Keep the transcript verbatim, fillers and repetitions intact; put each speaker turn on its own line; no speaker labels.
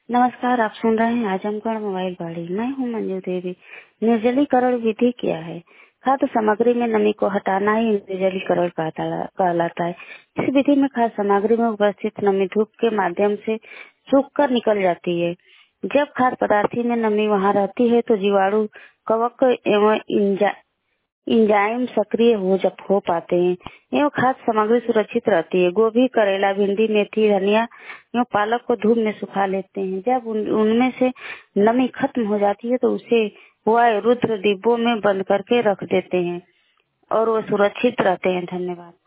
नमस्कार, आप सुन रहे हैं आजमगढ़ मोबाइल वाड़ी। मैं हूं मंजू देवी। निर्जलीकरण विधि क्या है? खाद्य सामग्री में नमी को हटाना ही निर्जलीकरण कहता- कहलाता है। इस विधि में खाद्य सामग्री में उपस्थित नमी धूप के माध्यम से सूख कर निकल जाती है। जब खाद्य पदार्थ में नमी वहां रहती है तो जीवाणु, कवक एवं इंजा इंजाइम सक्रिय हो जब हो पाते हैं एवं खाद्य सामग्री सुरक्षित रहती है। गोभी, करेला, भिंडी, मेथी, धनिया एवं पालक को धूप में सुखा लेते हैं। जब उन, उनमें से नमी खत्म हो जाती है तो उसे वायु रुद्र डिब्बों में बंद करके रख देते हैं और वो सुरक्षित रहते हैं। धन्यवाद।